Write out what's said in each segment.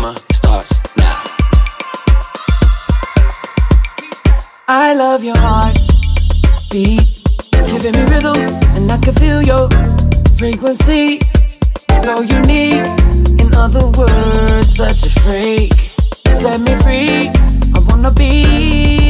drama starts now. I love your heartbeat, giving me rhythm, and I can feel your frequency. So unique, in other words, such a freak. Set me free, I wanna be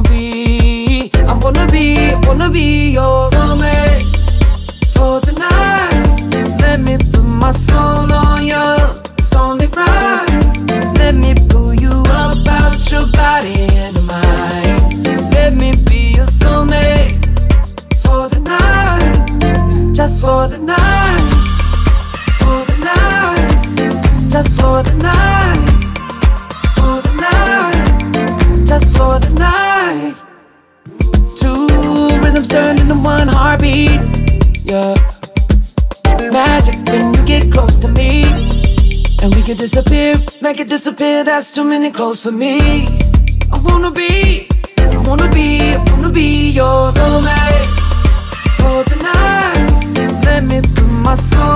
your soulmate for the night. Let me put my soul on you, it's only right. Let me pull you up out your body and mind. Let me be your soulmate for the night, just for the night, for the night, just for the night, for the night, just for the night. Two rhythms turned into one heartbeat, yeah. Magic when you get close to me, and we can disappear, make it disappear. That's too many clothes for me. I wanna be your soulmate for the night. Let me put my soul